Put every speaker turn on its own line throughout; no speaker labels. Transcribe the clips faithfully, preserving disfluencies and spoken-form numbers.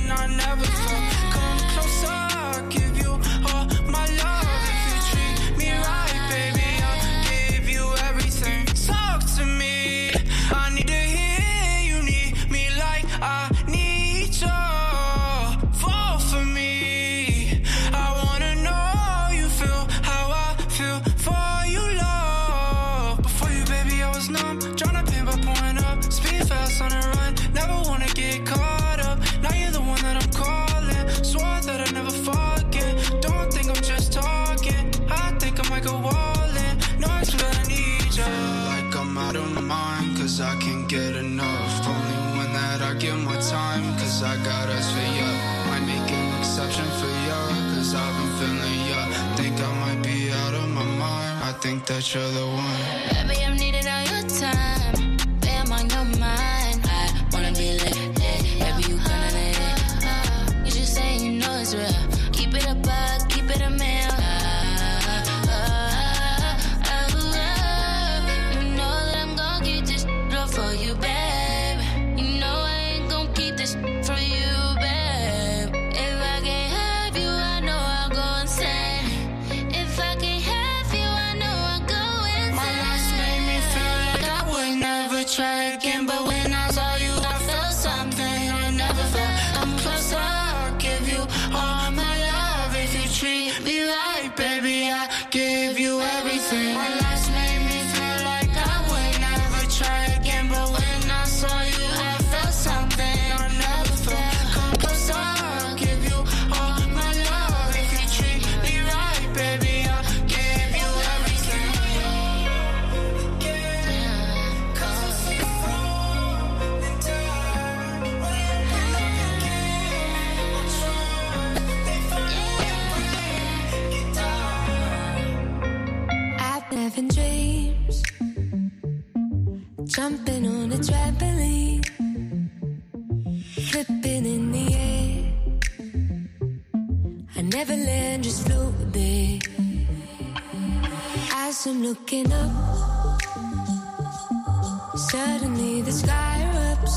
I never felt. Come closer, I'll give you all my love. If you treat me right, baby, I'll give you everything. Talk to me, I need to hear you need me like I need you. Fall for me, I wanna know you feel how I feel for you, love. Before you, baby, I was numb, tryna pain by pouring up. Speed fast on the run, never wanna get caught up. Now you're the one that I'm calling, swore that I'd never forget. Don't think I'm just talking, I think I might go all in. No, I swear I need you. Like I'm out of my mind, cause I can't get enough. Only when that I give my time, cause I got us for ya. Might make an exception for ya, cause I've been feeling ya. Think I might be out of my mind, I think that you're the one.
Baby, I'm needing all your time, baby, I'm on your mind. I wanna be lit, lit, baby, you gonna lit. You just say you know it's real, keep it a buck, keep it a meal. You know that I'm gon' keep this real for you, babe. You know I ain't gon' keep this for you, babe. If I can't have you, I know I'll go insane. If I can't have you, I know I'll go insane.
My last made me feel like I would never try again, but when I saw you, I felt something I never felt. I'm closer, I'll give you all my love. If you treat me right, baby, I give you everything. My last made me feel like I would never try again, but when I saw you, I felt something I never felt. Come closer, I'll give you all my love. If you treat me right, baby, I'll give you everything.
I've been having dreams, jumping on a trampoline, flipping in the air. I never land, just float a bit. As I'm looking up, suddenly the sky erupts.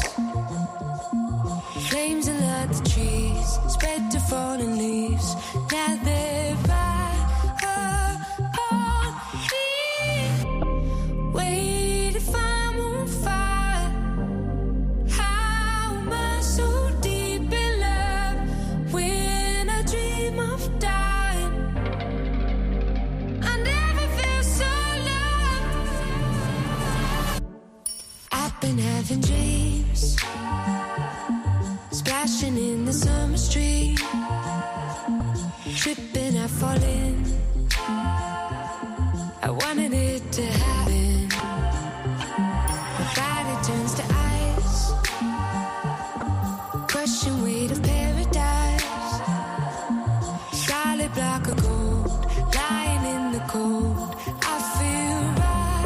Flames alert the trees, spread to fallen leaves. Now they're right upon me. Wait, if I'm on fire, how am I so deep in love? When I dream of dying, I never feel so loved. I've been having dreams, splashing in the summer street, tripping, I fall in. I wanted it to happen. My body turns to ice, crushing weight of paradise. Solid block of gold, lying in the cold. I feel right.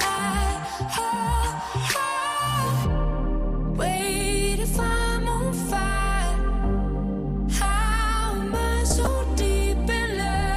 Wait, if I'm on fire, how am I so deep in love?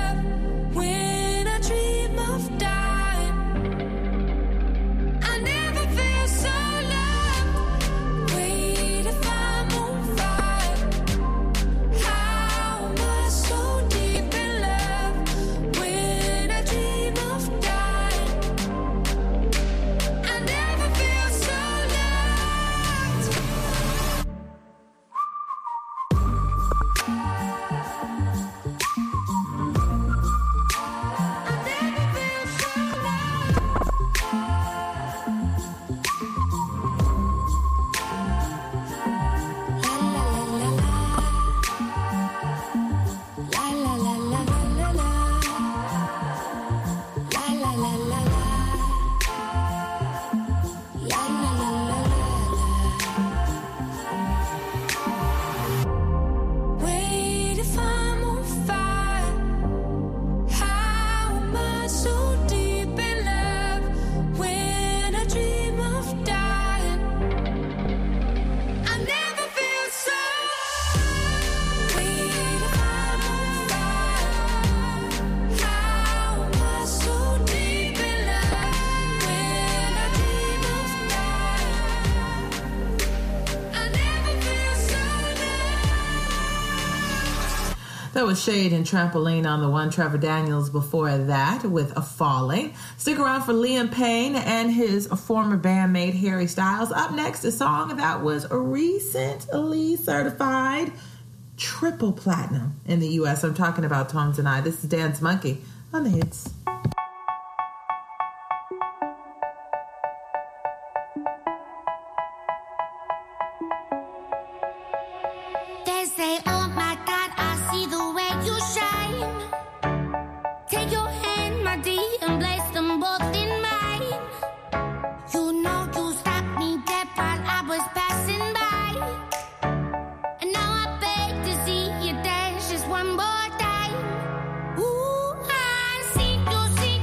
That was Shade and Trampoline on the one. Trevor Daniels before that with a Falling. Stick around for Liam Payne and his former bandmate Harry Styles. Up next, a song that was recently certified triple platinum in the U S. I'm talking about Tones and I. This is Dance Monkey on the hits.
They say, oh my God, I see the way you shine. Take your hand, my dear, and place them both in mine. You know you stopped me dead while I was passing by. And now I beg to see you dance just one more time. Ooh, I see you, see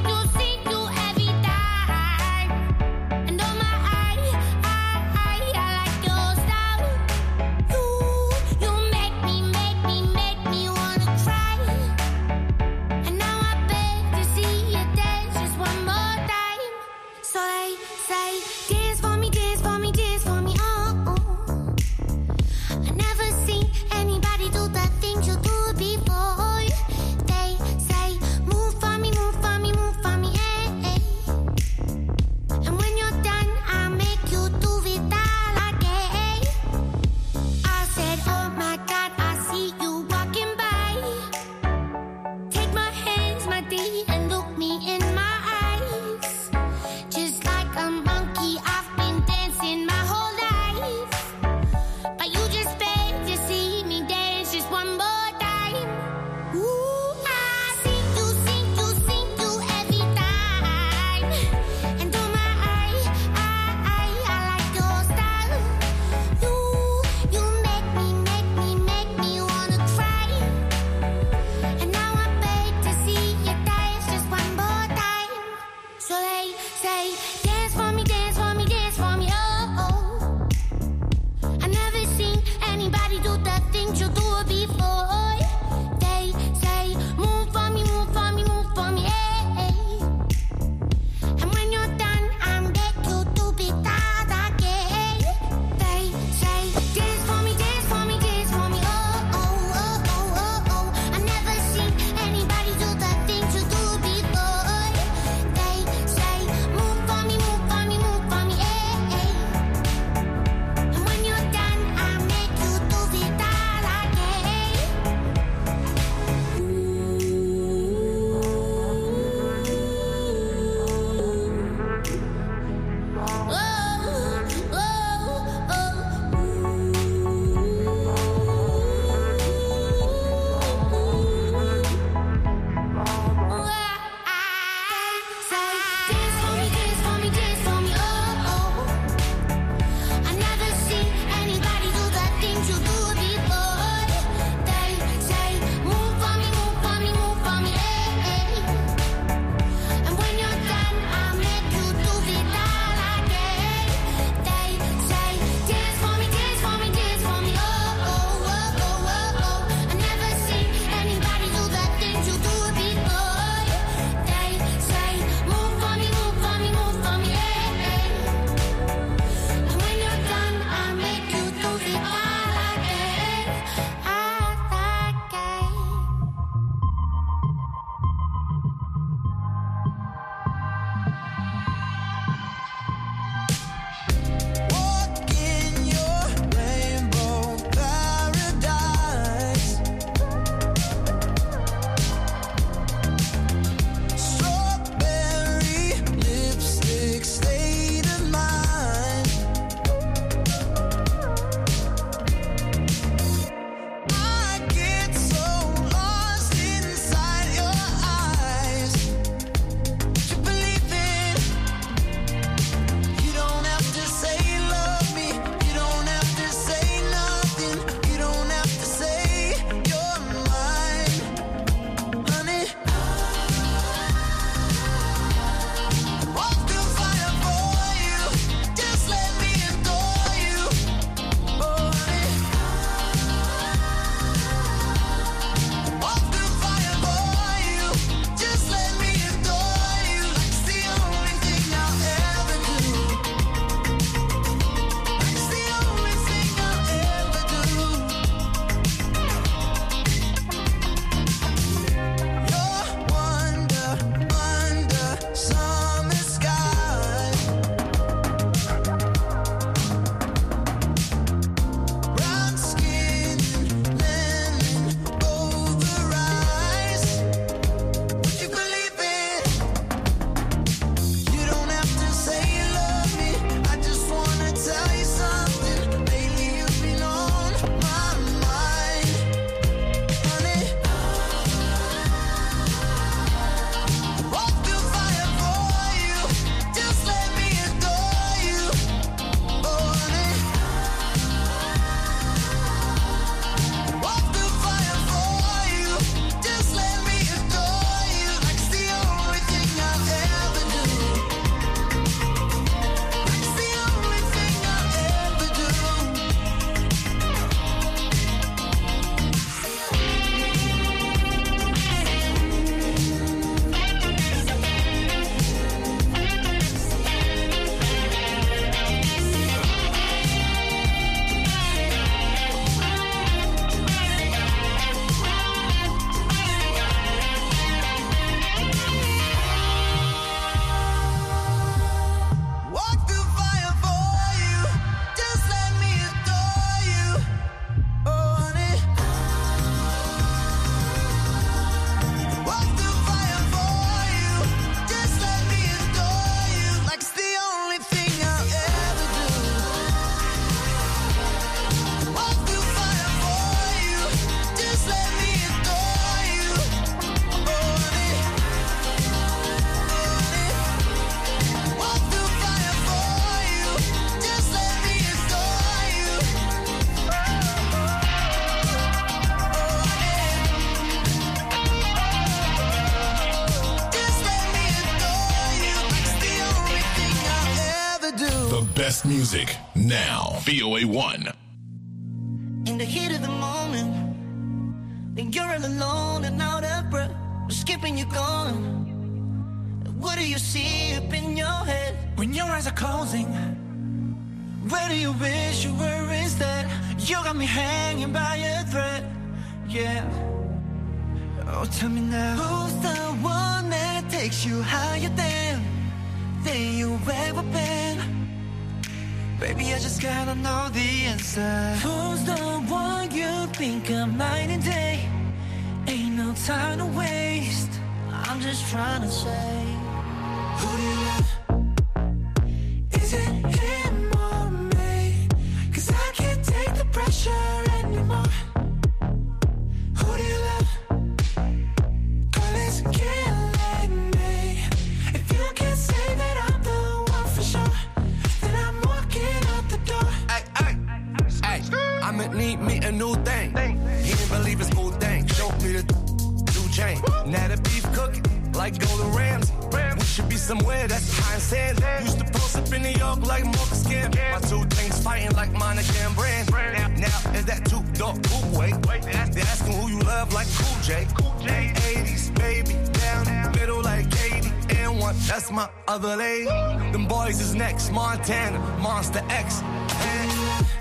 best music now. V O A one.
In the heat of the moment, when you're all alone and out of breath, skipping you gone. What do you see up in your head?
When your eyes are closing, where do you wish you were instead? You got me hanging by a thread, yeah. Oh, tell me now,
who's the one that takes you higher than, than you ever been?
Baby, I just gotta know the answer.
Who's the one you think of night and day? Ain't no time to waste. I'm just trying to say,
who do you love? Is it him or me? Cause I can't take the pressure anymore. Who do you love? Girl, it's killing me. If you can't say that I'm the one for sure, then I'm walking out the door.
Ay, ay, ay, I'ma need me a new thing. He didn't believe his smooth thing. Showed me the new chain. Now the beef cooking like Golden Ramsay. We should be somewhere that's high and sandy. Used to post up in New York like Marcus Camp. My two things fighting like Monica and Brand. Now, now is that two dog cool way? They asking who you love like Cool J. eighties baby down in the middle like Katie and one. That's my other lady. Them boys is next. Montana, Monster X. And,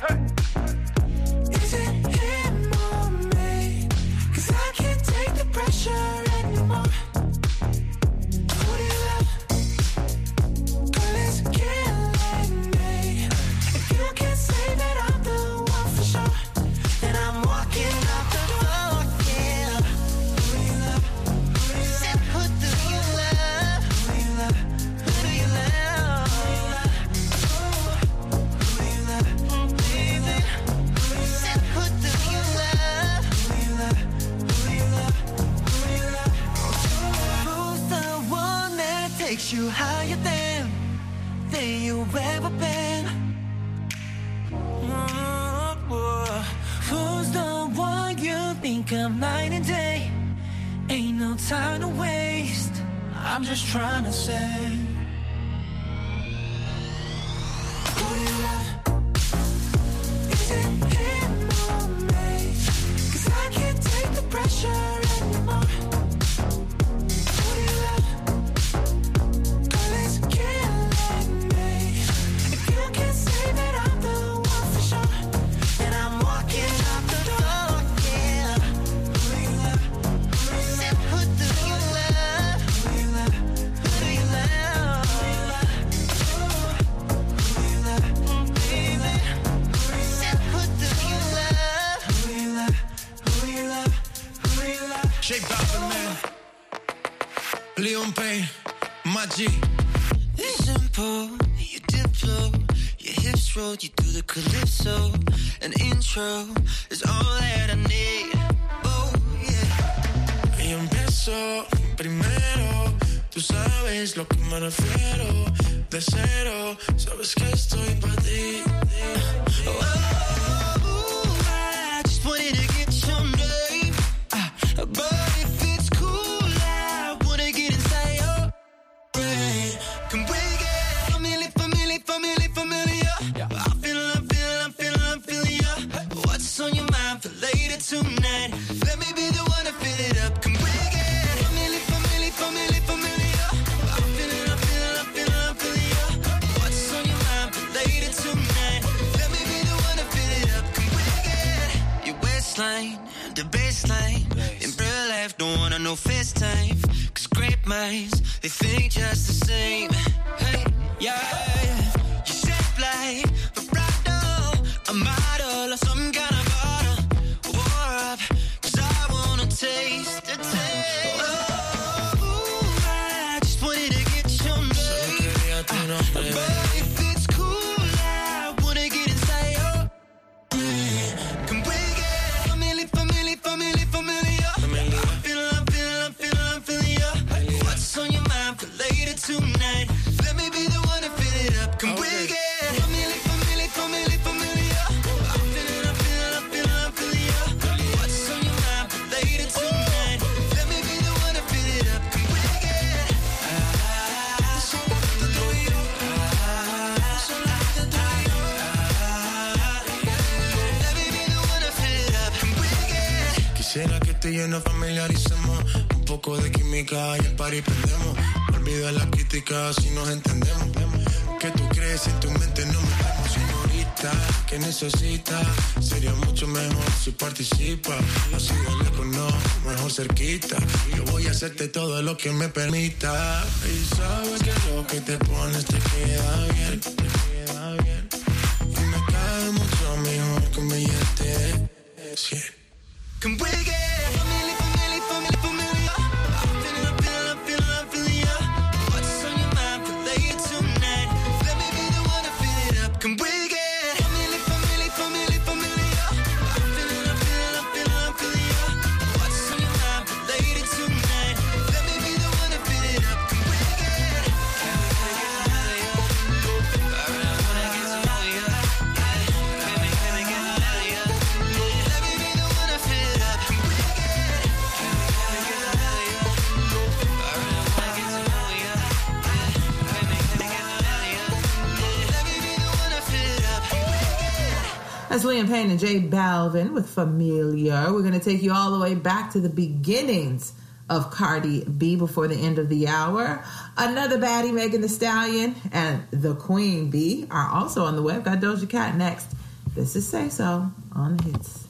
is it him or me? Cause I can't take the pressure anymore. You higher than, than you ever been.
oh, who's the one you think of night and day? Ain't no time to waste. I'm just trying to say,
who do you love? Is it him or me? Cause I can't take the pressure anymore.
Leon Payne, my G.
It's simple, you dip low, your hips roll, you do the calypso. An intro is all that I need. Oh, yeah.
Y empiezo primero, tú sabes lo que me refiero. De cero, sabes que estoy para ti.
Oh, I just wanted to get your name, uh, but if it's cool, I wanna get inside your brain. Can we get family, family, family, familiar? Yeah. I'm feeling, I'm feeling, I'm feeling, I'm feeling ya. What's on your mind for later tonight? Let me be the one to fill it up. Can we get family, family, family, familiar? I'm feeling, I'm feeling, I'm feeling, I'm feeling ya. What's on your mind for later tonight? Let me be the one to fill it up. Can we get your waistline, the baseline? In real life, don't wanna know FaceTime. Cause great minds, they think just the same. Hey, yeah, you shape like vibrato, a model or some kind of bottle. War up, cause I wanna taste the taste. Oh, I just wanted to get your name. Uh, but if it's cool, I wanna get inside your brain. Can we get family, family, family, familiar? I'm feeling, I'm feeling, I'm feeling, I'm feeling ya. What's on your mind for later tonight? Let me be the one to fill it up. Can we get family, family, family, familiar? I'm feeling,
Quisiera que tú y yo nos familiaricemos. Un poco de química y el party prendemos. Olvida la crítica si nos entendemos. Que tú crees en tu mente no me vemos, señorita. Que necesitas, sería mucho mejor si participa. Así de lejos no, mejor cerquita. Yo voy a hacerte todo lo que me permita. Y sabes que lo que te pones te queda bien, te queda bien. Y me cae mucho mejor que un billete de cien. Can we get family, family, family, family? I'm feeling, I'm feeling, I'm feeling, I'm feeling ya. What's on your mind for later tonight? Let me be the one to fill it up. Can we get family, family, family, family? I'm feeling, I'm feeling, I'm feeling, I'm feeling ya. What's on your mind for later tonight? Let me be the one to fill it up. Can we get? Can we get higher? Alright, I wanna get to know ya. Can we, can we get higher? Let me be the one to fill it up. Can we get? Can we, can we get higher? Alright, I wanna get to know ya. Can we, can we get higher? Let me be the one to fill it up. Can we get?
That's Liam Payne and J Balvin with Familiar. We're going to take you all the way back to the beginnings of Cardi B before the end of the hour. Another baddie, Megan Thee Stallion, and the Queen Bee are also on the web. Got Doja Cat next. This is Say So on the Hits.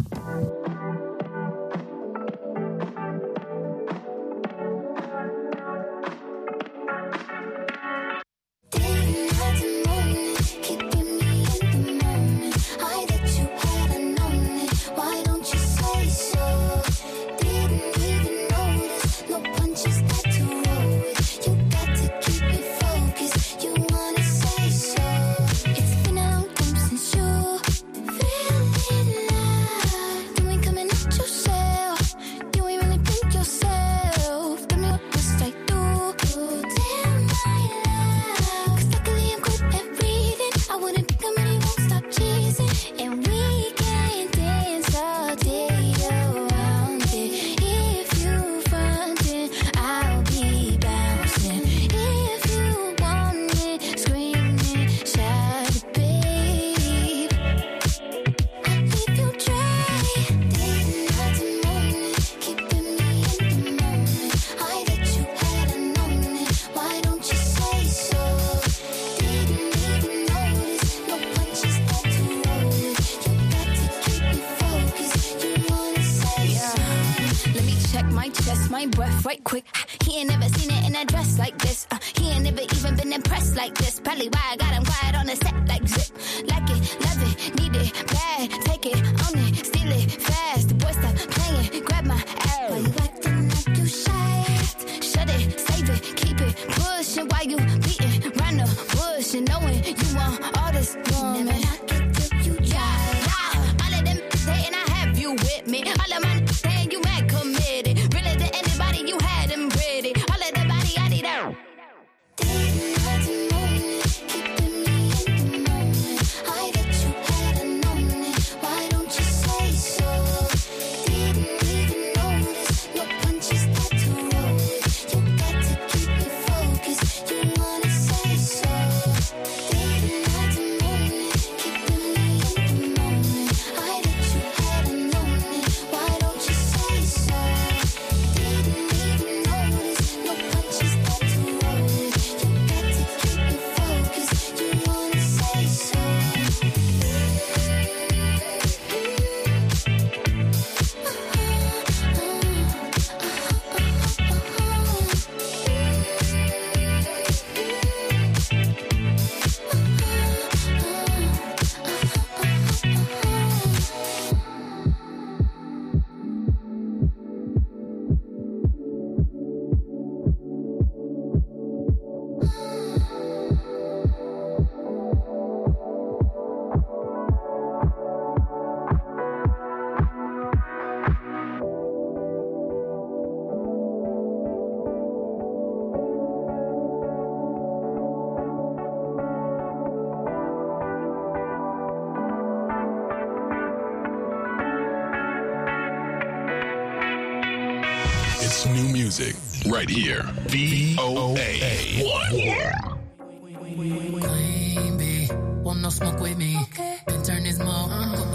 my breath right quick. He ain't never seen it in a dress like this. Uh, he ain't never even been impressed like this. Probably why I got him quiet on the set like zip. Like it, love it, need it, bad. Take it, own it, steal it, fast. The boy stop playing, grab my ass. Why you acting like you shy? Shut it, save it, keep it pushing. While you beating round the bush and knowing you want all this woman. Never knock it till you try. Yeah. All of them saying I have you with me. All of my saying you mad committed. Really to anybody you had them ready. All of the body I need out.
It's new music right here. V O A one.
Queen bee, want no smoke with me. Okay. Can turn this mode, uh-huh.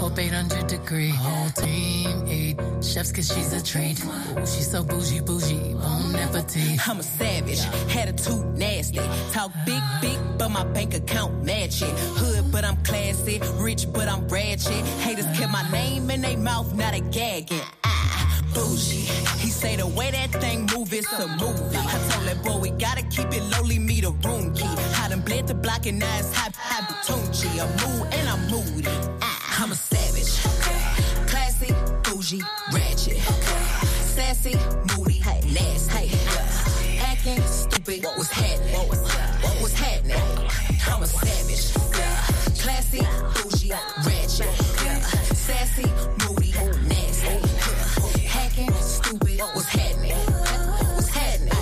up eight hundred degree. Whole team eat chefs cause she's a treat. Ooh, she's so bougie, bougie, bon appetit.
I'm a savage, attitude nasty. Talk big, big, but my bank account match it. Hood, but I'm classy. Rich, but I'm ratchet. Haters kept my name in their mouth, now they gagging. Ah, bougie. He say the way that thing move, it's a movie. I told that boy we gotta keep it lowly, me the room key. I done bled the block and now it's high, high Batunchi. I'm mood and I'm moody. Ah, I'm a savage. Classy, bougie, ratchet. Sassy, moody, nasty. Acting stupid, what was happening? What was, what was happening? I'm a savage. Classy, bougie, ratchet. Sassy, moody, nasty. Hacking, stupid, what was happening? What's happening?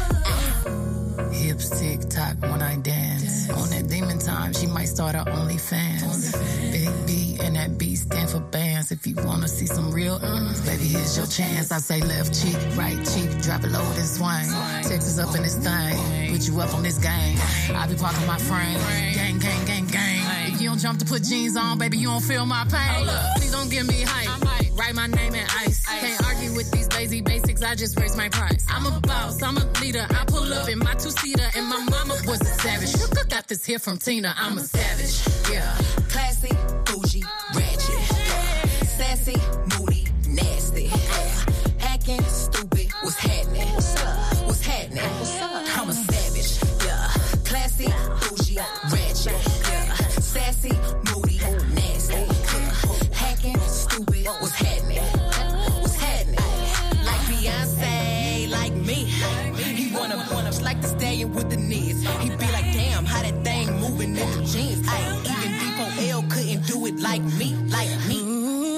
Hips tick tock when I dance. On that demon time, she might start her OnlyFans. Big B and that B stand for bands. If you wanna see some real earnings, baby, here's your chance. I say left cheek, right cheek, drop it low and swing. Texas up in this thing, put you up on this gang. I be parking my frame, gang, gang, gang, gang. If you don't jump to put jeans on, baby, you don't feel my pain. Please don't give me hype. Write my name in ice. Can't argue with these lazy basics, I just raise my price. I'm a boss, I'm a leader. I pull up in my two-seater and my mama was a savage. Got this here from Tina, I'm a savage. Yeah.
Classy, bougie, ratchet. Sassy, moody, nasty. Hacking, stupid, what's happening? What's happening? I'm a savage. Yeah. Classy, bougie, ratchet. Sassy, moody, nasty. Hacking, stupid, what's happening? What's happening? Like Beyonce, like me. He wanna wanna like the stallion with the knees. He be like, damn, how that thing moving in the jeans. I even D four L couldn't do it like me, like me.
Ooh,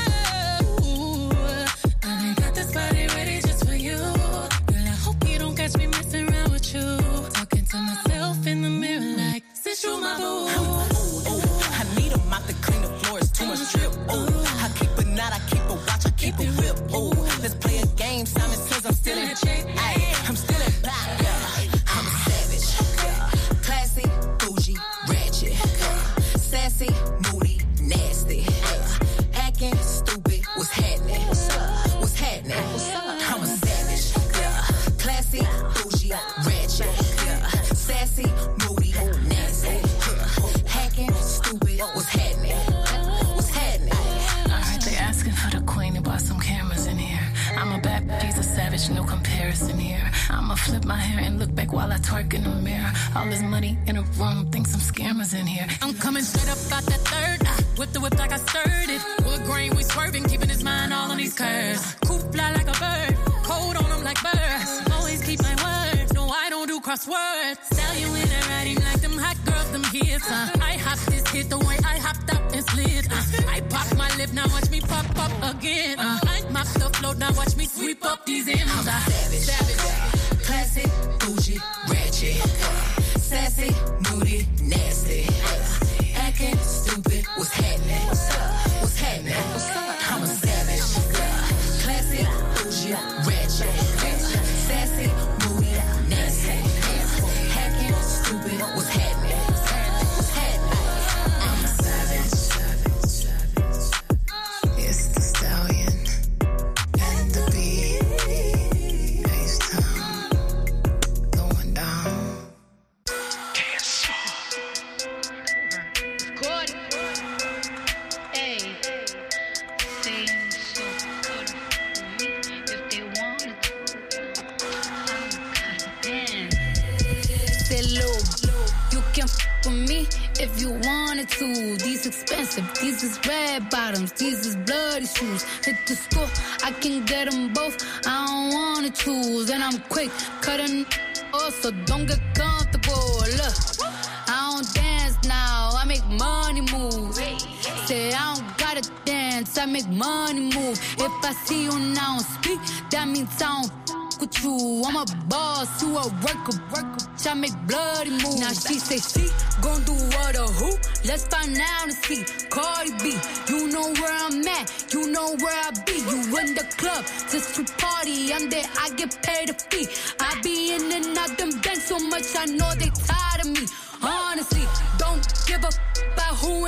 ooh, I got this body ready just for you. Girl, I hope you don't catch me messing around with you. Talking to myself in the mirror like, since you my boo.
I need a mop to clean the floors, too much drip. Oh, I keep a knot, I keep a watch, I keep a whip. Oh, let's play a game. Simon says I'm still in check. I'm still in back. I'm a savage. Classy, bougie, ratchet. Sassy, moody, nasty. Acting stupid, what's happening? What's happening? I'm a savage. Classy, bougie, ratchet. Sassy, moody, nasty. Hacking, stupid, what's happening? What's happening?
Alright, they asking for the queen and bought some cameras in here. I'm a bad bitch, he's a savage, no comparison here. I'ma flip my hair and look back while I twerk in the mirror. All this money in a room, think some scammers in here. I'm coming straight up out that third. I whip the whip like I stirred it. Wood grain, we swerving, keeping his mind all on these curves. Coop fly like a bird, cold on him like birds. Always keep my word, no I don't do crosswords. Sell you in and riding like them hot girls, them hits. Uh. I hop this hit the way I hopped up and slid. Uh. I pop my lip, now watch me pop up again. Uh. I mop the float, now watch me sweep up these M's. I'm
a savage. savage. Classy, bougie, ratchet. Sassy, moody, nasty. Acting stupid, what's happening? What's happening? I'm a savage. Classy, bougie, ratchet. Sassy, moody, nasty. Acting stupid, what's happening? What's happening? I'm a savage.
It's the stallion and the bee. H-Town going down.
Good. Hey, seems so good for me if they wanted to. I'm goddamn. Say, Lou, you can f with me if you wanted to. These expensive, these is red bottoms, these is bloody shoes. Hit the store, I can get them both. I don't wanna choose, and I'm quick cutting off, so don't get comfortable. Look, I don't dance now, I make money move. Say I don't gotta dance, I make money move. If I see you now speak, that means I don't f with you. I'm a boss, you a worker, worker. I make bloody moves. Now she say she gon' do what or who? Let's find out and see. Cardi B, you know where I'm at, you know where I be. You in the club just to party. I'm there, I get paid a fee. I be in and out them banks so much, I know they tired of me. Honestly, don't give a f about who ain't fine.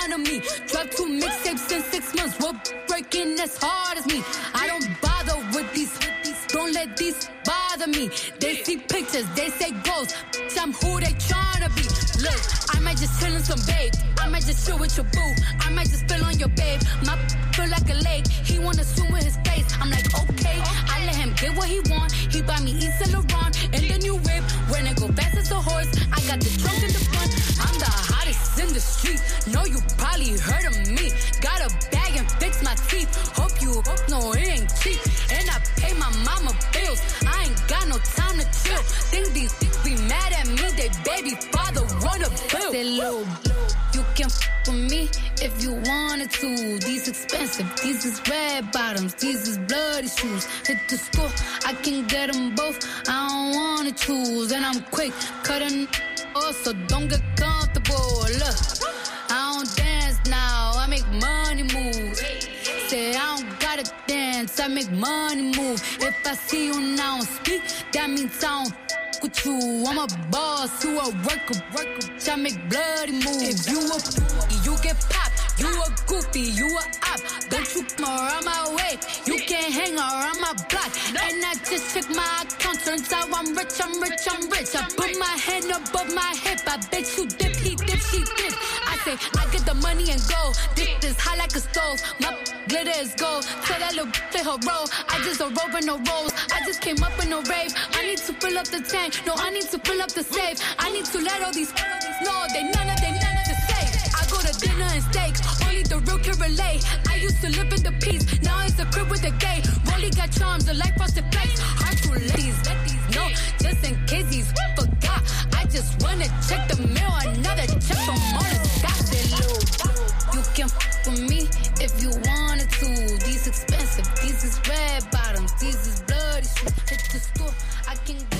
front of me. Drop two mixtapes in six months. We're breaking as hard as me. I don't bother with these. Don't let these bother me. They see pictures, they say goals. I'm who they tryna be. Look, I might just chill in some babe. I might just chill with your boo. I might just spill on your babe. My feel like a lake. He wanna swim with his face. I'm like, okay. I let him get what he want. He buy me East Saint Laurent and the new whip. When I go fast as a horse, I got the trunk in the front. I'm the hottest in the street. Know you probably heard of me. Got a bag and fix my teeth. Hope you hope no, it ain't cheap. And I pay my mama bills. I ain't got no time to chill. Think these things be mad at me. They baby father wanna bill. Say, Lil, you can f with me if you wanted to. These expensive, these is red bottoms, these is bloody shoes. Hit the store, I can get them both. I don't wanna choose, and I'm quick cutting off, so don't get comfortable. Look, I don't dance now, I make money move. Say I don't gotta dance, I make money move. If I see you now speak, that means I don't with you. I'm a boss, you a worker, worker. I make bloody moves. If you a you get popped. You a goofy, you a op. Don't you come around my way. You can't hang around my block. And I just check my account. Turns out I'm rich, I'm rich, I'm rich. I put my hand above my hip. I bet you dip, he dip, she dip. I say, I get the money and go. This is hot like a stove. My glitter is gold. Tell that little play her role. I just a rope and no rolls. I just came up in a rave. I need to fill up the tank. No, I need to fill up the safe. I need to let all these know they none of they none of the safe. I go to dinner and steak. Only the real can relate. I used to live in the peace. Now it's a crib with a gay. Rolly got charms, the life frosted flakes. Hard to let these, let these know. Just in case he's forgot. I just wanna check the mail. Another check from on the sky. You can f with me if you wanted to. These expensive, these is red bottoms, these is bloody shoes. Hit the store, I can get.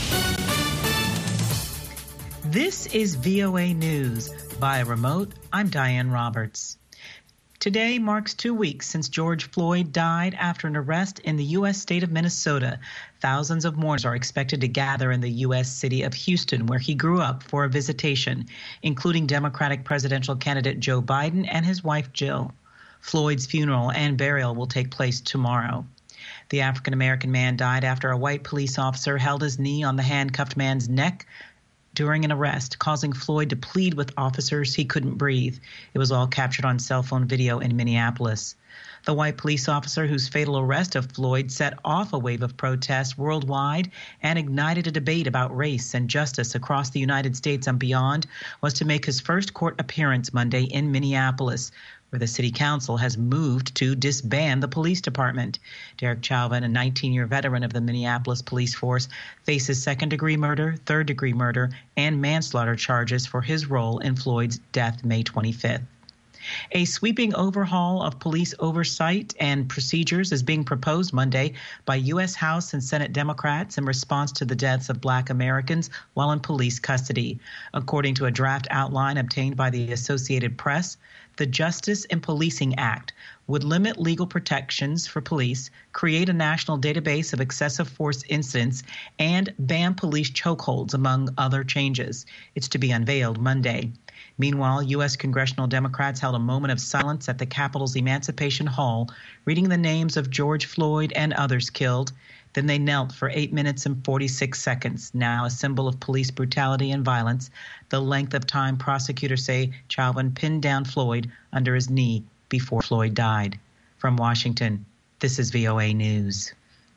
This is V O A News. Via remote, I'm Diane Roberts. Today marks two weeks since George Floyd died after an arrest in the U S state of Minnesota. Thousands of mourners are expected to gather in the U S city of Houston, where he grew up, for a visitation, including Democratic presidential candidate Joe Biden and his wife Jill. Floyd's funeral and burial will take place tomorrow. The African-American man died after a white police officer held his knee on the handcuffed man's neck during an arrest, causing Floyd to plead with officers he couldn't breathe. It was all captured on cell phone video in Minneapolis. The white police officer whose fatal arrest of Floyd set off a wave of protests worldwide and ignited a debate about race and justice across the United States and beyond was to make his first court appearance Monday in Minneapolis, where the city council has moved to disband the police department. Derek Chauvin, a nineteen-year veteran of the Minneapolis police force, faces second-degree murder, third-degree murder, and manslaughter charges for his role in Floyd's death May twenty-fifth. A sweeping overhaul of police oversight and procedures is being proposed Monday by U S House and Senate Democrats in response to the deaths of Black Americans while in police custody. According to a draft outline obtained by the Associated Press, the Justice in Policing Act would limit legal protections for police, create a national database of excessive force incidents, and ban police chokeholds, among other changes. It's to be unveiled Monday. Meanwhile, U S congressional Democrats held a moment of silence at the Capitol's Emancipation Hall, reading the names of George Floyd and others killed. Then they knelt for eight minutes and forty-six seconds, now a symbol of police brutality and violence, the length of time prosecutors say Chauvin pinned down Floyd under his knee before Floyd died. From Washington, this is V O A News.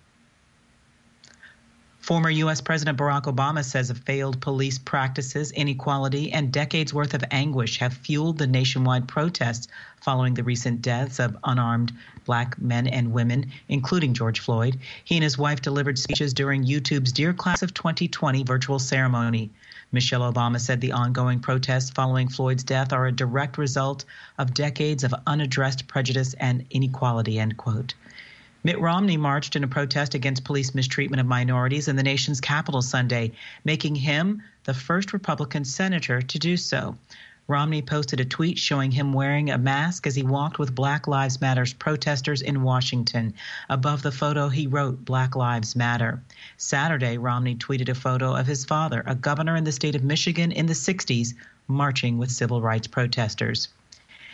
Former U S President Barack Obama says failed police practices, inequality, and decades' worth of anguish have fueled the nationwide protests following the recent deaths of unarmed Black men and women, including George Floyd. He and his wife delivered speeches during YouTube's Dear Class of twenty twenty virtual ceremony. Michelle Obama said the ongoing protests following Floyd's death are a direct result of decades of unaddressed prejudice and inequality, end quote. Mitt Romney marched in a protest against police mistreatment of minorities in the nation's capital Sunday, making him the first Republican senator to do so. Romney posted a tweet showing him wearing a mask as he walked with Black Lives Matter protesters in Washington. Above the photo, he wrote, Black Lives Matter. Saturday, Romney tweeted a photo of his father, a governor in the state of Michigan in the sixties, marching with civil rights protesters.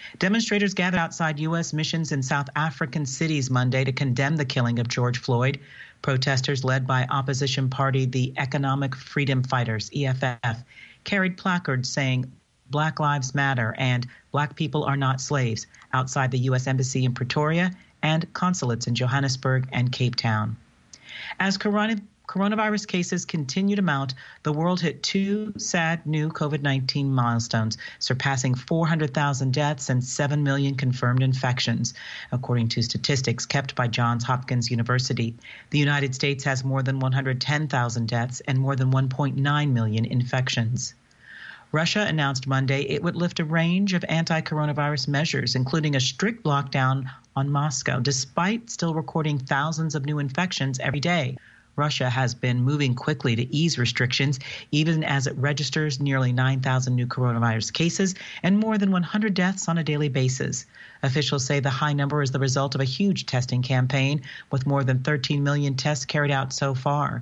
Demonstrators gathered outside U S missions in South African cities Monday to condemn the killing of George Floyd. Protesters led by opposition party the Economic Freedom Fighters, E F F, carried placards saying Black Lives Matter and Black people are not slaves outside the U S Embassy in Pretoria and consulates in Johannesburg and Cape Town. As corona- coronavirus cases continue to mount, the world hit two sad new COVID nineteen milestones, surpassing four hundred thousand deaths and seven million confirmed infections, according to statistics kept by Johns Hopkins University. The United States has more than one hundred ten thousand deaths and more than one point nine million infections. Russia announced Monday it would lift a range of anti-coronavirus measures, including a strict lockdown on Moscow, despite still recording thousands of new infections every day. Russia has been moving quickly to ease restrictions, even as it registers nearly nine thousand new coronavirus cases and more than one hundred deaths on a daily basis. Officials say the high number is the result of a huge testing campaign, with more than thirteen million tests carried out so far.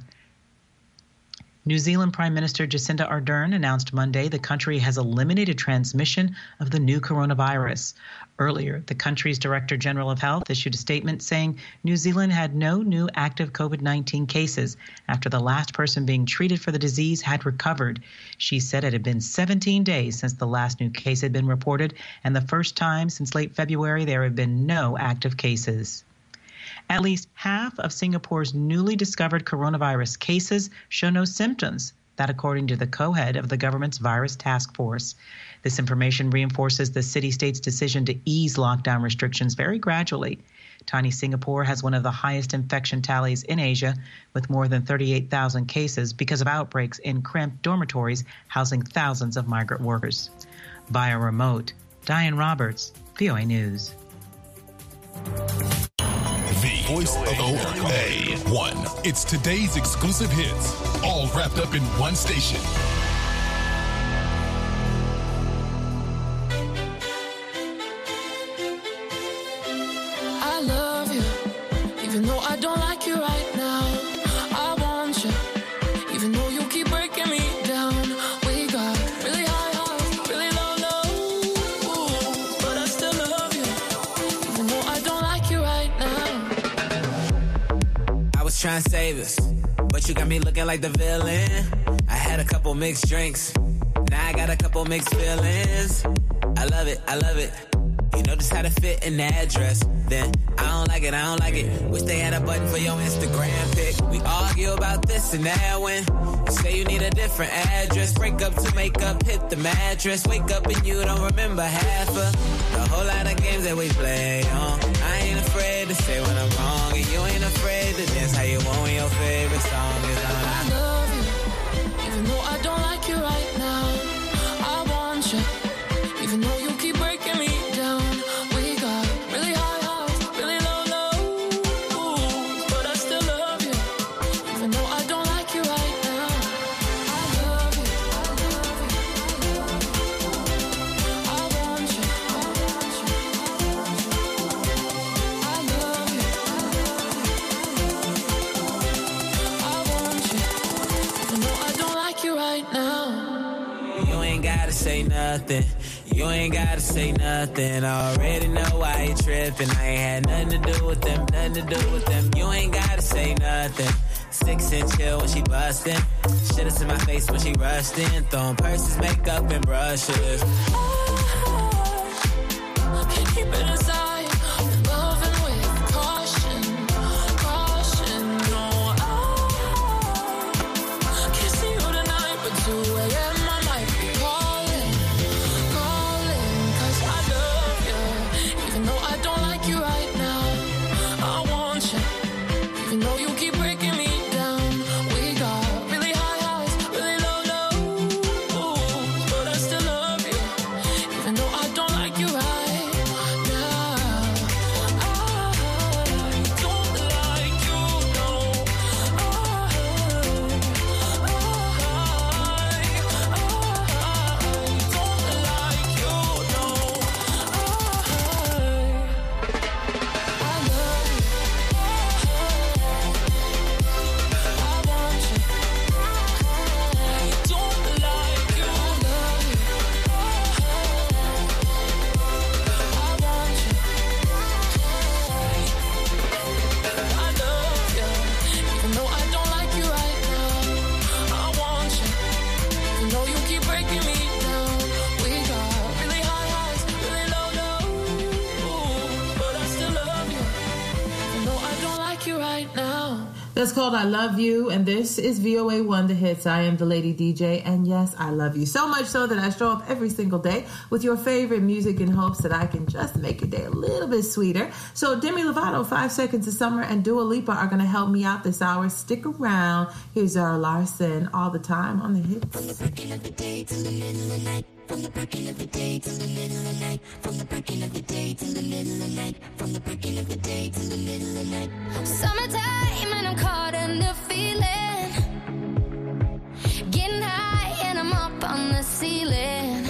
New Zealand Prime Minister Jacinda Ardern announced Monday the country has eliminated transmission of the new coronavirus. Earlier, the country's Director General of Health issued a statement saying New Zealand had no new active COVID nineteen cases after the last person being treated for the disease had recovered. She said it had been seventeen days since the last new case had been reported, and the first time since late February there have been no active cases. At least half of Singapore's newly discovered coronavirus cases show no symptoms, that according to the co-head of the government's virus task force. This information reinforces the city-state's decision to ease lockdown restrictions very gradually. Tiny Singapore has one of the highest infection tallies in Asia, with more than thirty-eight thousand cases because of outbreaks in cramped dormitories housing thousands of migrant workers. Via remote, Diane Roberts, V O A News.
The Voice of O A one. It's today's exclusive hits, all wrapped up in one station.
I love you, even though I don't like you right now. I want you, even though you keep breaking me down. We got really high highs, really low lows, but I still love you, even though I don't like you right now.
I was trying to save us, but you got me looking like the villain. I had a couple mixed drinks, now I got a couple mixed feelings. I love it, I love it. You know just how to fit in that dress. Then I don't like it, I don't like it. Wish they had a button for your Instagram pic. We argue about this and that when you say you need a different address. Break up to make up, hit the mattress. Wake up and you don't remember half of the whole lot of games that we play on. I ain't afraid to say when I'm wrong, and you ain't afraid to dance how you want when your favorite song is on.
I love you, even though I don't like you right now. I want you, even though you keep breaking me down. We got really high highs, really low lows, but I still love you, even though I don't like you right now. I love you, I love you, I want you, I want you, I love you, I want you, even though I don't like you right now.
You ain't gotta say nothing. You ain't gotta say nothing. I already know why you tripping. I ain't had nothing to do with them, nothing to do with them. You ain't gotta say nothing. Six inch heel when she bustin'. Shit is in my face when she rushed in. Throwing purses, makeup, and brushes.
Can't keep it aside. With love and with caution, caution. No, I can't see you tonight, but two a.m. I might be calling, calling. 'Cause I love you, even though I don't like you right now. I want you, even though you keep breaking me down. We got really high highs, really low lows, but I still love you,
That's called I Love You, and this is V O A One The Hits. I am the Lady D J, and yes, I love you. So much so that I show up every single day with your favorite music in hopes that I can just make your day a little bit sweeter. So Demi Lovato, Five Seconds of Summer, and Dua Lipa are going to help me out this hour. Stick around. Here's Zara Larson, All the Time on The Hits.
From the breaking of the day to the middle of the night. From the breaking of the day to the middle of the night. From the breaking of the day to the middle of the night. From the breaking of the day to the middle of the night.
Summertime and I'm caught in the feeling. Getting high and I'm up on the ceiling.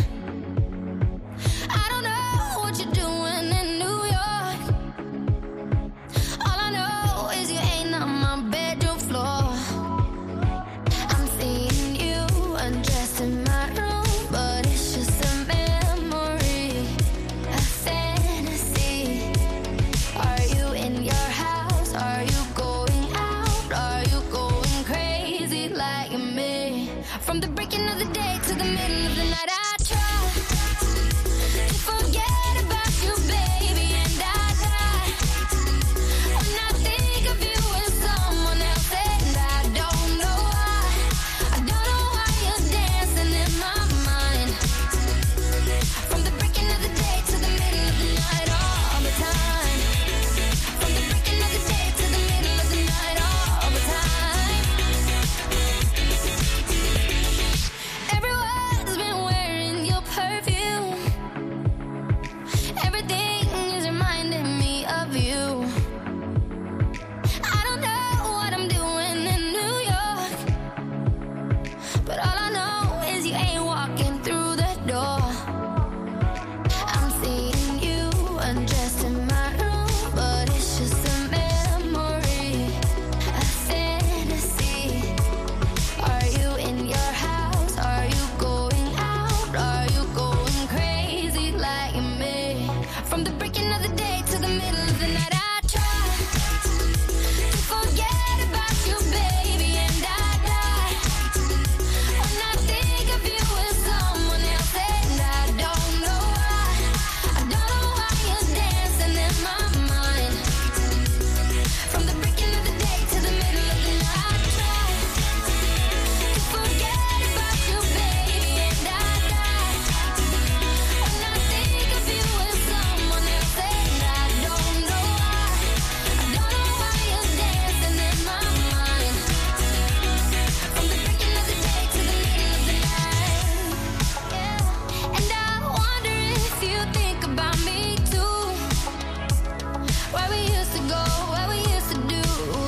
I don't know what you're doing in New York. All I know is you ain't on my bedroom floor. I'm seeing you undressed in my room, but it's just a memory, a fantasy. Are you in your house? Are you going out? Are you going crazy like me? From the breaking of the day to the middle of the night, I try to forget about you, baby, and I die when I think of you and someone else, and I don't know why. I don't know why you're dancing in my mind. From the breaking of the day to the middle of the night, all the time. From the breaking of the day to the middle of the night, all the time. Everyone's been wearing your perfume. Everything is reminding me of you. I don't know what I'm doing in New York, but all I know is you ain't walking through the door. I'm seeing you undressed in my room, but it's just a memory, a fantasy. Are you in your house? Are you going out? Are you going crazy like me? From the breaking of the day to the middle of the night, I try to forget about you, baby, and I die when I think of you with someone else, and I don't know why. I don't know why you're dancing in my mind. From the breaking of the day to the middle of the night, I try to forget about you, baby, and I die when I think of you with someone else, and I don't know why. I don't know why you're dancing in my mind. From the breaking of the day to the middle of the night, yeah. And I wonder if you think about me too. Where we used to go, where we used to do.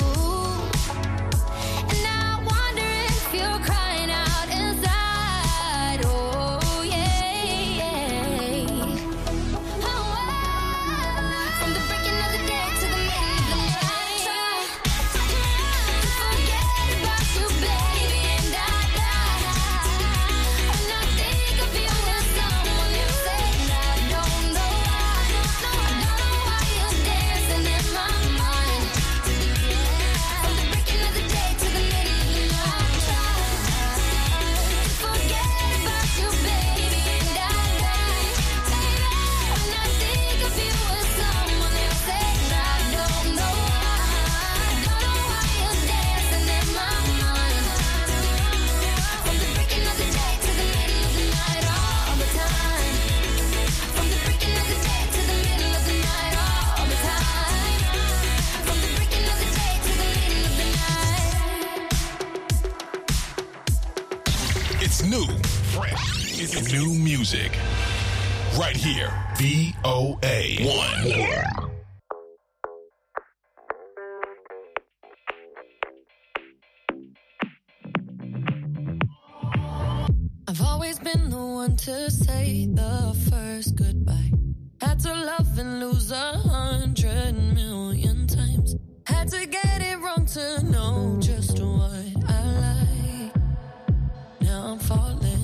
And I wonder if you're crying out inside. Oh, yeah, yeah. Oh, wow. From the breaking of the day to the middle of the night, try to forget about you, baby, and I die when I think of you with someone else, and I don't know why. I don't know why you're dancing in my mind. From the breaking of the day to the middle of the night, try to forget about you, baby, and I die when I think of you with someone else, and I don't know why. I don't know why you're dancing in my mind. From the breaking of the day to the middle of the night, all the time. From the breaking of the day to the middle of the night, all the time. From the breaking of the day to the middle of the night.
It's new, fresh. It's new music. Right here, V O A one.
I've always been the one to say the first goodbye. Had to love and lose a hundred million times. Had to get it wrong to know just what I like. Now I'm falling.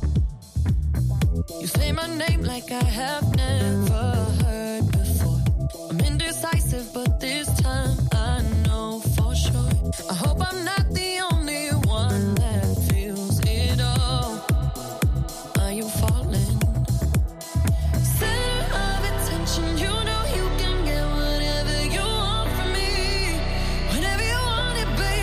You say my name like I have never heard before. I'm indecisive, but this time I know for sure. I hope I'm not the only one that feels it all. Are you falling? Center of attention, you know you can get whatever you want from me. Whenever you want it, baby.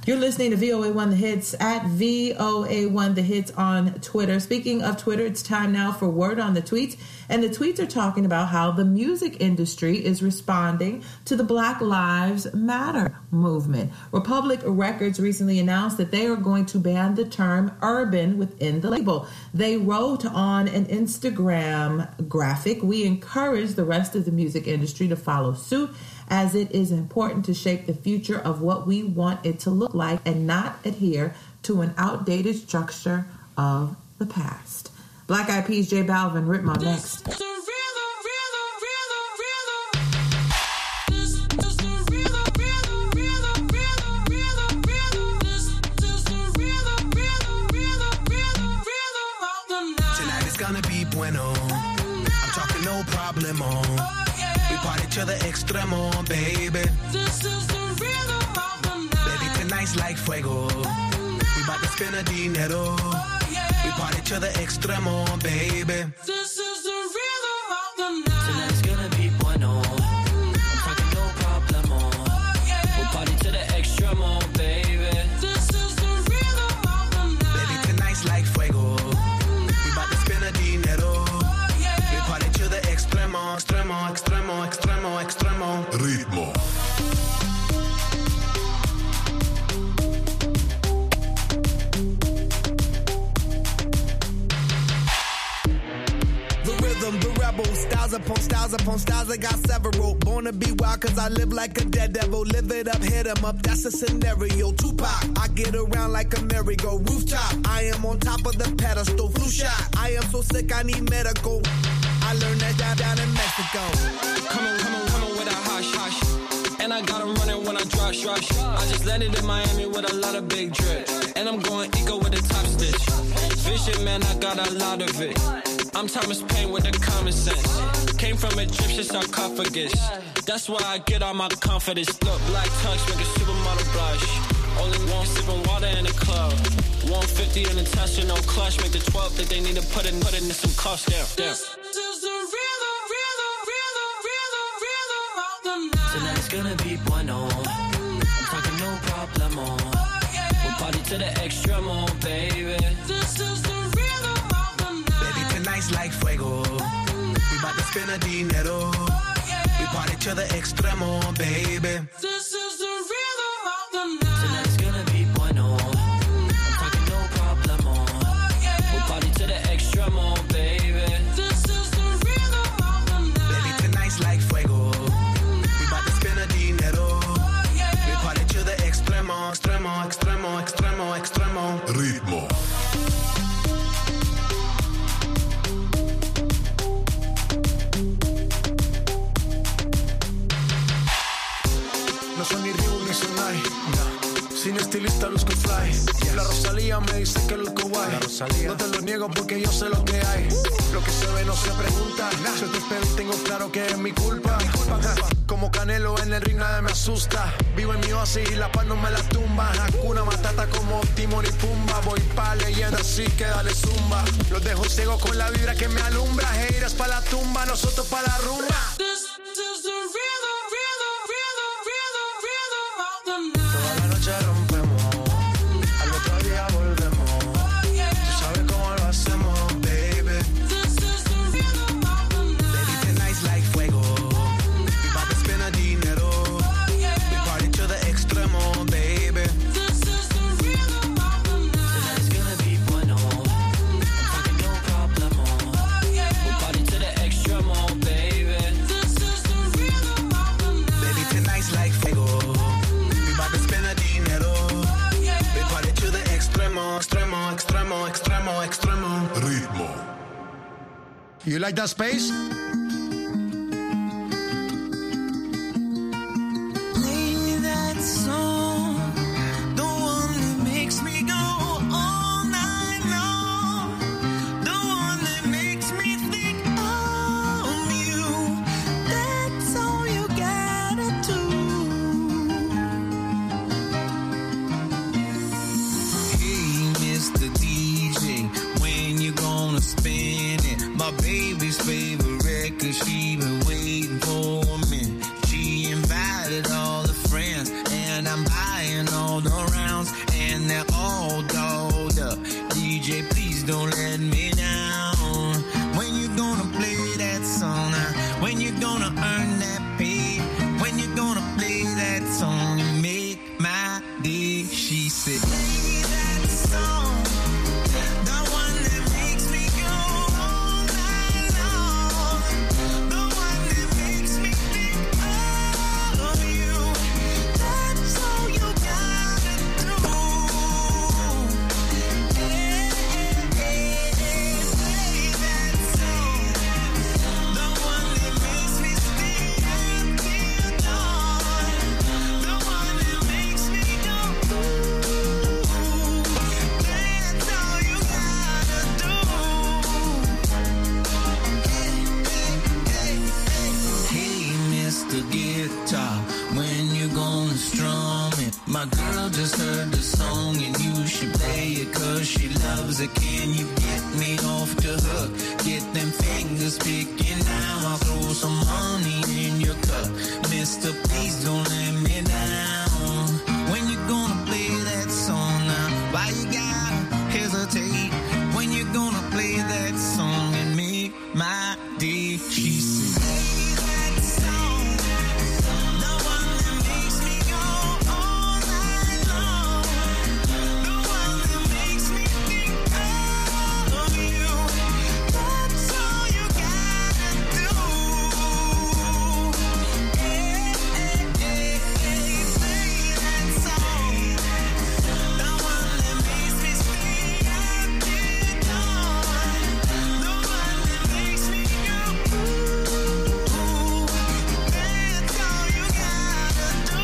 You're listening to V O A one The Hits at V O A one The Hits on Twitter. Speaking of Twitter, it's time now for Word on the Tweets. And the tweets are talking about how the music industry is responding to the Black Lives Matter movement. Republic Records recently announced that they are going to ban the term urban within the label. They wrote on an Instagram graphic, "We encourage the rest of the music industry to follow suit, as it is important to shape the future of what we want it to look like and not adhere to an outdated structure of the past." Black Eyed Peas, J Balvin, Ritmo next.
Tonight is gonna be bueno. I'm talking no problemo. We party to the extremo, baby.
This is the rhythm of the night.
Baby, tonight's like fuego. We bout to spend a dinero. We party to the extremo, baby.
This is the rhythm of the night.
Tonight's gonna be bueno. I'm talking no problemo. We party to the extremo, baby.
This is the rhythm of the night.
Baby, tonight's like fuego. We bout to spend a dinero. We party to the extremo, extremo, extremo, extremo, extremo.
Ritmo.
The rebel, styles upon styles upon styles, I got several. Born to be wild cause I live like a dead devil. Live it up, hit 'em up, that's a scenario. Tupac, I get around like a merry-go rooftop. I am on top of the pedestal, flu shot. I am so sick, I need medical. I learned that down, down in Mexico.
Come on, come on, come on with a hush, hush. And I got 'em running when I rush, rush. I just landed in Miami with a lot of big drip. And I'm going eco with the top stitch. Vision, man, I got a lot of it. I'm Thomas Paine with the common sense. Came from Egyptian sarcophagus. That's why I get all my confidence. Look, black tux make a supermodel blush. Only one sipping water in the club. one fifty in the Tesla, no clutch. Make the twelve think they need to put in, put in some cost down. down.
This is the rhythm, rhythm, rhythm, rhythm, rhythm of the night.
Tonight's gonna be bueno. I'm talking no problemo. We party to the extremo, baby.
This is the rhythm of the night.
Baby, tonight's like fuego. We bout to spend a dinero. We party to the extremo, baby.
This is the rhythm of the night.
Tonight's gonna be bueno. I'm talking no problemo. We party to the extremo, baby.
This is the rhythm of the night.
Baby, tonight's like fuego. We bout to spend a dinero. We party to the extremo, extremo, extremo, extremo, extremo.
Ritmo.
No soy ni Ryu ni Sonai, no. Sin estilista luzco fly. Yes. La Rosalía me dice que luzco guay. No te lo niego porque yo sé lo que hay. Lo que se ve no se pregunta. Yo te espero y tengo claro que es mi culpa. Mi culpa. Como Canelo en el ring nadie me asusta. Vivo en mi oasis y la paz no me la tumba. Hakuna Matata como Timon y Pumba. Voy pa' leyenda así que dale zumba. Los dejo ciego con la vibra que me alumbra. Heiras pa' la tumba, nosotros pa' la rumba.
This is the rhythm, rhythm, rhythm, rhythm, rhythm of the night.
Toda la noche rompemos, al otro día volvemos. Tú sabes cómo lo hacemos, baby.
This is the rhythm of the night.
Baby, tonight's like fuego. We bout to spend a dinero. We party to the extremo, baby.
This is the rhythm of the night.
Tonight's gonna be bueno. I'm talking no problemo. We party to the extremo, baby.
This is the rhythm of the night.
Baby, tonight's like fuego. We bout to spend a dinero. We party to the extremo, extremo, extremo, extremo, extremo.
Ritmo.
You like that space?
Play me that song, the one that makes me go all night long, the one that makes me think of you. That's all you gotta do. Hey, Mister D J, when you gonna spin it? My baby's favorite record, she been waiting for me. She invited all the friends, and I'm buying all the rounds. When you gonna earn that pay? When you gonna play that song and make my day? She said, play that song, the one that makes me go all night long, the one that makes me think of you. That's all you gotta do. Hey, hey, hey, hey, play that song, the one that makes me stay up till dawn, the one that makes me go ooh. That's all you gotta do. Hey, Mister Guitar, when you gonna strum it? My girl just heard the song and you should play it 'cause she loves it. Can you get me off the hook? Get them fingers picking now. I'll throw some honey in your cup. Mister, please don't let me down. When you gonna play that song now? Why you gotta hesitate? When you gonna play that song and make my day? She said, play that song, the one that makes me go all night long, the one that makes me think of you. That's all you gotta do. Hey, hey, hey, hey, play that song, the one that makes me stay up till dawn, the one that makes me go ooh. That's all you gotta do.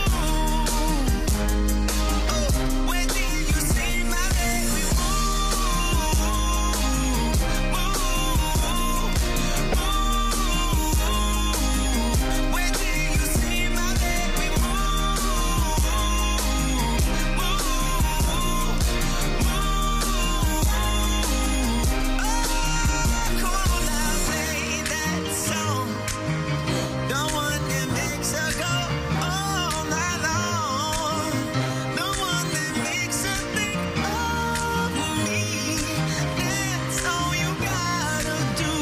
Oh, when did you see my baby move? When did you see my baby move? Come on now, play that song, the one that makes her go all night long, the one that makes her think of me. That's all you gotta do.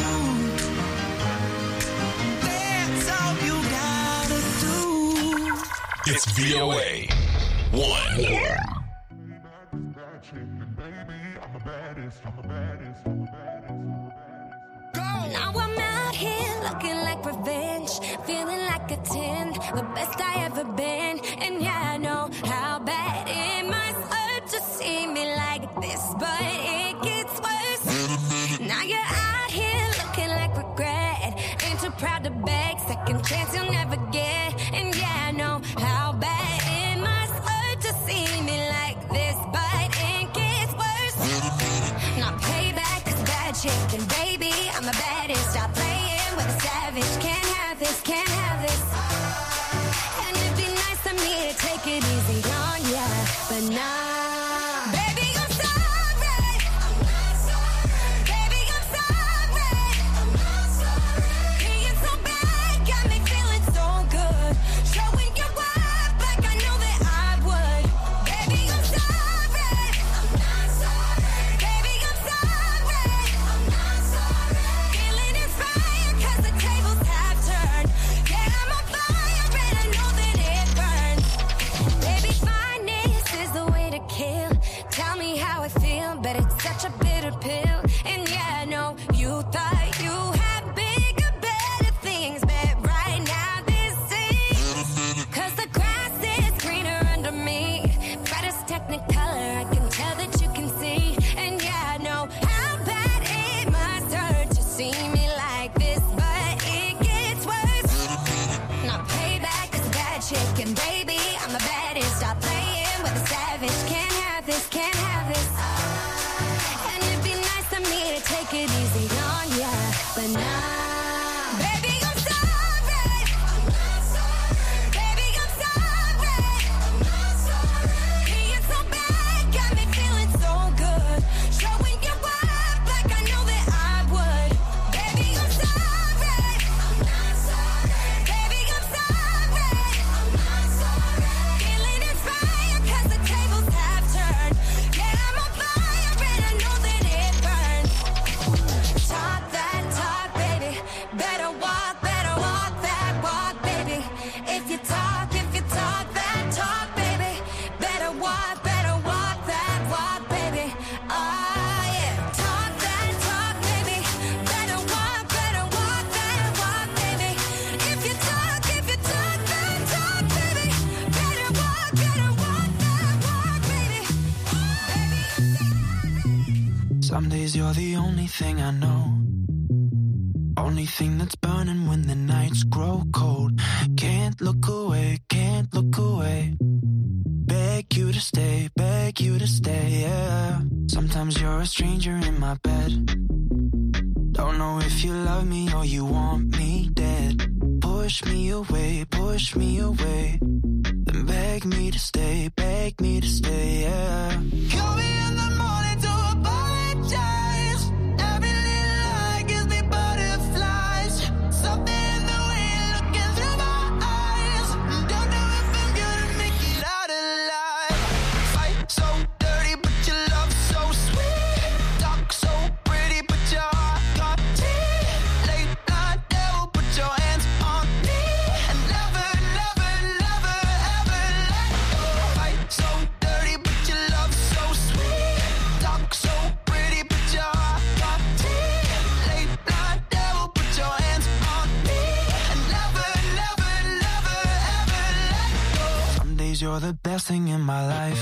That's all you gotta do.
It's V O A one.
Now I'm out here looking like revenge, feeling like a ten, the best I ever been. And yeah, I know how bad it must hurt to see me like this, but it gets worse. Now you're out here looking like regret, ain't too proud to beg, second chance you'll never get. And yeah, I know how bad it must hurt to see me like this, but it gets worse. Now payback is bad shit, and baby, I'm the baddest. Stop playing with a savage. Can't have this, can't have this. And it'd be nice of me to take it easy on ya, but nah. Baby, I'm sorry. I'm not sorry. Baby, I'm sorry. I'm not sorry. Being so bad got me feeling so good. Showing you up like I know that I would. Baby, I'm sorry. I'm not sorry. Baby, I'm sorry. I'm not sorry. Feeling inspired 'cause the tables have turned. Yeah, I'm on fire and I know that it burns. Baby, fineness is the way to kill. Tell me how I feel, but it's such a bitter pill. And yeah, I know you thought you had bigger, better things, but right now this is 'cause the grass is greener under me. Brightest technicolor, I can tell that you can see. And yeah, I know how bad it must hurt to see me like this, but it gets worse. Now payback is bad chick, and baby, I'm the baddest. Stop playing with a savage. Can't have this, can't have this. And it'd be nice of me to take it easy on ya, but nah. Baby, I'm sorry. I'm not sorry. Baby, I'm sorry. I'm not sorry. Being so bad got me feeling so good. Showing you up like I know that I would. Baby, I'm sorry. I'm not sorry. Baby, I'm sorry. I'm not sorry. Feeling inspired 'cause the tables have turned. Yeah, I'm on fire and I know that it burns. Talk that talk, baby.
Some days you're the only thing I know. Only thing that's burning when the nights grow cold. Can't look away, can't look away. Beg you to stay, beg you to stay, yeah. Sometimes you're a stranger in my bed. Don't know if you love me or you want me dead. Push me away, push me away. Then beg me to stay, beg me to stay, yeah.
Call me in the morning to apologize. Every little lie gives me butterflies. Something in the way you're looking through my eyes. Don't know if I'm gonna make it out alive. Fight so dirty, but your love so sweet. Talk so pretty, but your heart got teeth. Late night devil, put your hands on me. And never, never, never, ever let go. Fight so dirty, but your love so sweet. Talk so pretty, but your heart got teeth. Late night devil, put your hands on me. And never, never, never, ever let go.
Some days you're the best thing in my life.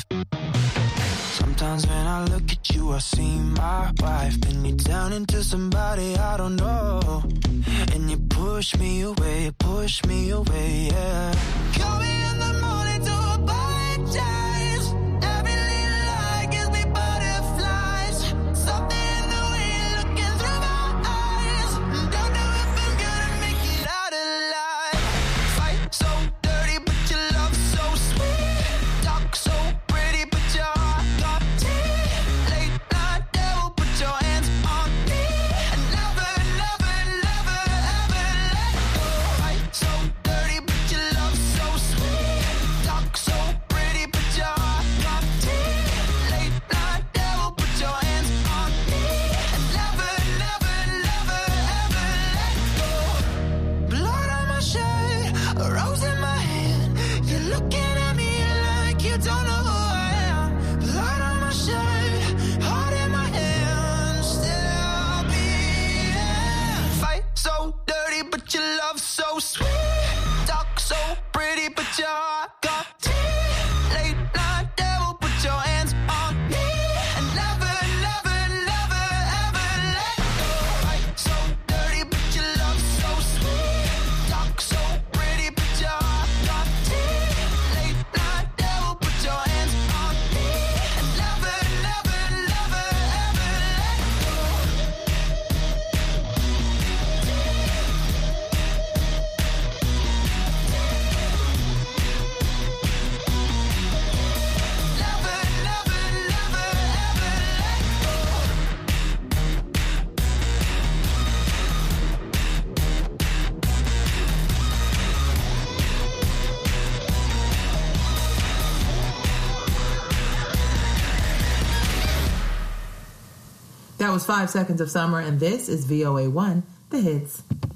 Sometimes when I look at you, I see my wife. And you turn into somebody I don't know. And you push me away, push me away, yeah.
Call me in the morning to apologize. Every little lie gives me butterflies. Something in the way you're looking through my eyes. Don't know if I'm gonna make it out alive. Fight so dirty, but your love so sweet. Talk so pretty, but your heart got teeth. Late night devil, put your hands on me. And never, never, never, ever let go. Fight so dirty, but your love so sweet. Talk so pretty, but your heart got teeth. Late night devil, put your hands on me. And never, never, never, ever let go. Blood on my shirt, a rose in my hand. You're looking at me like you don't know who I am. Blood on my shirt, heart in my hand. Still beating. Fight so dirty, but your love so sweet. Talk so pretty, but your heart got teeth. Late night devil, put your hands on me. And never, never, never, ever let go. Fight so dirty, but your love so sweet. Talk so pretty, but your heart got teeth. Late night devil, put your hands on me. And never, never, never, ever let go. Never, never, never, ever let go.
That was Five Seconds of Summer, and this is V O A one, The Hits.